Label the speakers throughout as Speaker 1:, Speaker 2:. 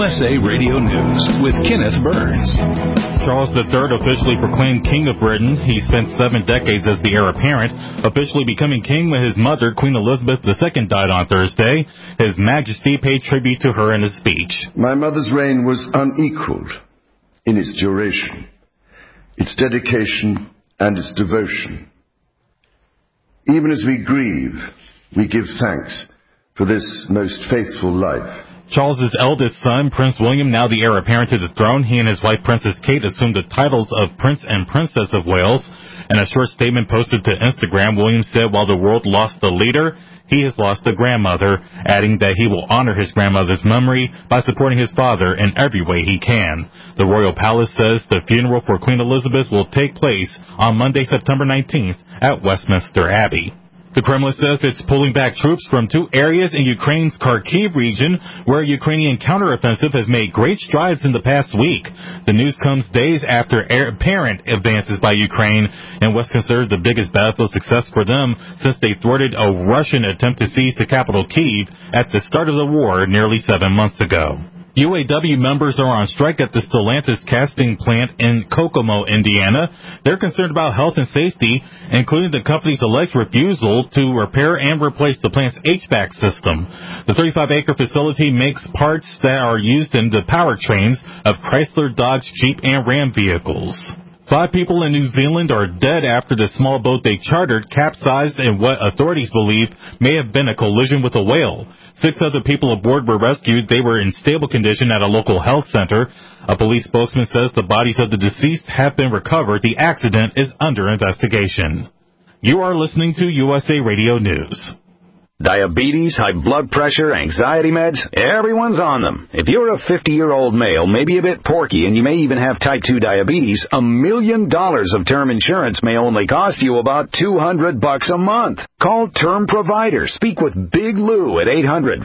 Speaker 1: USA Radio News with Kenneth Burns.
Speaker 2: Charles III officially proclaimed King of Britain. He spent 7 decades as the heir apparent, officially becoming king when his mother, Queen Elizabeth II, died on Thursday. His Majesty paid tribute to her in a speech.
Speaker 3: My mother's reign was unequaled in its duration, its dedication, and its devotion. Even as we grieve, we give thanks for this most faithful life.
Speaker 2: Charles's eldest son, Prince William, now the heir apparent to the throne, he and his wife, Princess Kate, assumed the titles of Prince and Princess of Wales. In a short statement posted to Instagram, William said while the world lost a leader, he has lost a grandmother, adding that he will honor his grandmother's memory by supporting his father in every way he can. The Royal Palace says the funeral for Queen Elizabeth will take place on Monday, September 19th at Westminster Abbey. The Kremlin says it's pulling back troops from 2 areas in Ukraine's Kharkiv region, where a Ukrainian counteroffensive has made great strides in the past week. The news comes days after apparent advances by Ukraine in what's considered the biggest battlefield success for them since they thwarted a Russian attempt to seize the capital Kyiv at the start of the war nearly 7 months ago. UAW members are on strike at the Stellantis casting plant in Kokomo, Indiana. They're concerned about health and safety, including the company's alleged refusal to repair and replace the plant's HVAC system. The 35-acre facility makes parts that are used in the powertrains of Chrysler, Dodge, Jeep, and Ram vehicles. 5 people in New Zealand are dead after the small boat they chartered capsized in what authorities believe may have been a collision with a whale. 6 other people aboard were rescued. They were in stable condition at a local health center. A police spokesman says the bodies of the deceased have been recovered. The accident is under investigation. You are listening to USA Radio News.
Speaker 4: Diabetes, high blood pressure, anxiety meds, everyone's on them. If you're a 50-year-old male, maybe a bit porky, and you may even have type 2 diabetes, $1 million of term insurance may only cost you about $200 a month. Call Term Provider. Speak with Big Lou at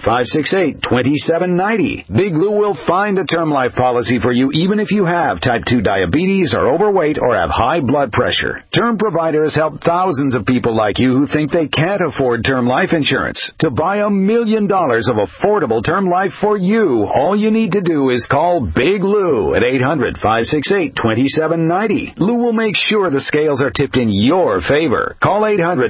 Speaker 4: 800-568-2790. Big Lou will find a term life policy for you even if you have type 2 diabetes, are overweight, or have high blood pressure. Term Provider has helped thousands of people like you who think they can't afford term life insurance. To buy $1 million of affordable term life for you, all you need to do is call Big Lou at 800-568-2790. Lou will make sure the scales are tipped in your favor. Call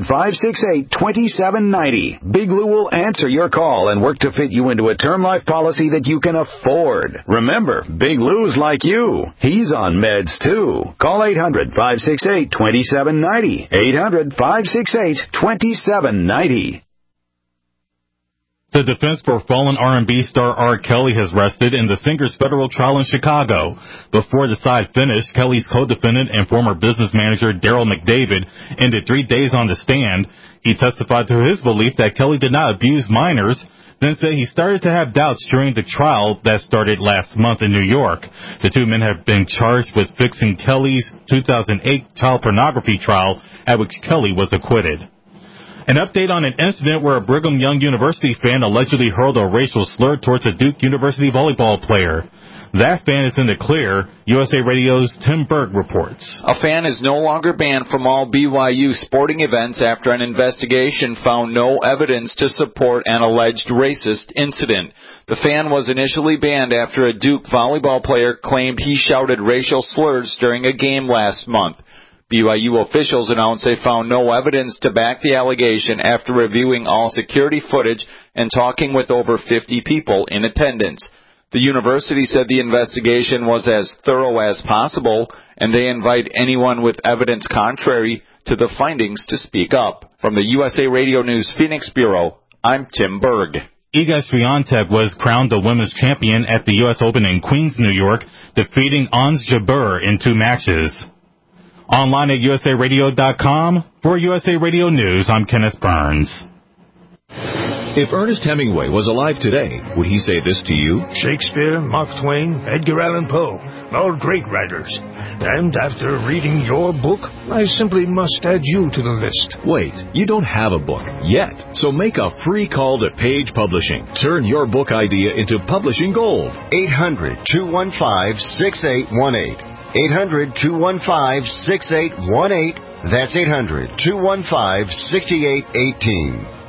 Speaker 4: 800-568-2790. Big Lou will answer your call and work to fit you into a term life policy that you can afford. Remember, Big Lou's like you. He's on meds too. Call 800-568-2790. 800-568-2790.
Speaker 2: The defense for fallen R&B star R. Kelly has rested in the singer's federal trial in Chicago. Before the side finished, Kelly's co-defendant and former business manager Daryl McDavid ended 3 days on the stand. He testified to his belief that Kelly did not abuse minors, then said he started to have doubts during the trial that started last month in New York. The 2 men have been charged with fixing Kelly's 2008 child pornography trial, at which Kelly was acquitted. An update on an incident where a Brigham Young University fan allegedly hurled a racial slur towards a Duke University volleyball player. That fan is in the clear. USA Radio's Tim Berg reports.
Speaker 5: A fan is no longer banned from all BYU sporting events after an investigation found no evidence to support an alleged racist incident. The fan was initially banned after a Duke volleyball player claimed he shouted racial slurs during a game last month. BYU officials announced they found no evidence to back the allegation after reviewing all security footage and talking with over 50 people in attendance. The university said the investigation was as thorough as possible, and they invite anyone with evidence contrary to the findings to speak up. From the USA Radio News Phoenix Bureau, I'm Tim Berg.
Speaker 2: Iga Swiatek was crowned the women's champion at the U.S. Open in Queens, New York, defeating Ons Jabeur in 2 matches. Online at usaradio.com. For USA Radio News, I'm Kenneth Burns.
Speaker 1: If Ernest Hemingway was alive today, would he say this to you?
Speaker 6: Shakespeare, Mark Twain, Edgar Allan Poe, all great writers. And after reading your book, I simply must add you to the list.
Speaker 1: Wait, you don't have a book yet, so make a free call to Page Publishing. Turn your book idea into publishing gold.
Speaker 7: 800-215-6818. 800-215-6818. That's 800-215-6818.